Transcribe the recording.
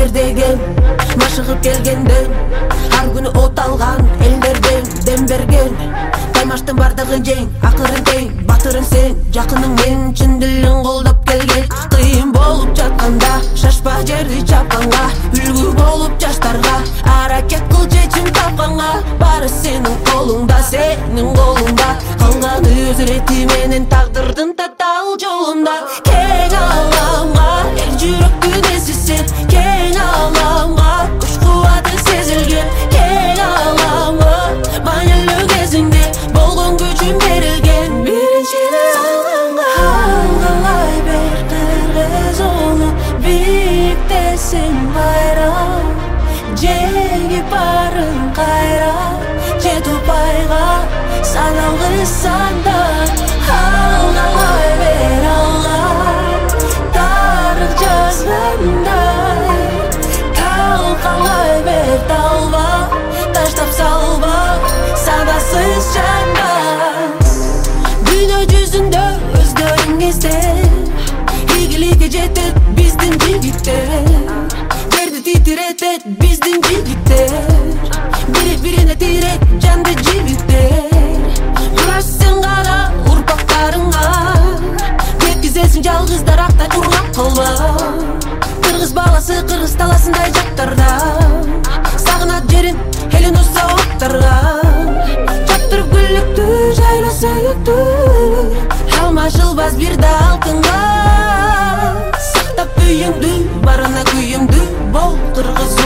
сендер деген машыгып келгенден, ар күнү от алган элдерден дем берген. Таймаштын бардыгы жең, акырын тең, батырың сен, жакының мен, чын дилиң колдоп келген. Кыйын болуп жатканда шашпа жерди чапканга, үлгү болуп жаштарга аракет кыл чечим тапканга. Баары сенин колуңда, сенин колуңда, калганы өз ирети менен тагдырдын татаал жолунда. Кең аламга эл жүрөктүн эси сен, кең аламга күч кубаты сезилген. Кең аламга маанилүү кезиңде болгон күчүм берилген. Биринчиде алганга алгалай бер кыргыз уулу, биктесиң байрам, жеңип барын кайра, жет упайга саналгысаң да. Алгалай бер алга, тарых жазгандай, талкалай бер талба, таштап салба санасыз жанда. Дүйнө жүзүндө өздөрүңүздө ийгиликке жетет биздин жигиттер, жерди титиретет биздин жигиттер, бири бирине тирет жанды жигиттер. Кураш сен гана урпактарыңа, жеткизесиң жалгыз дарактай ургап калба. Кыргыз баласы кыргыз таласындай жактарда, сагынат жерин элин узса оттарга. Чаптырып гүлүктү жайла сөйүктү, алмашылбас бир да алтынга. Сактап үйүңдү, барына күйүңдү бол кыргыз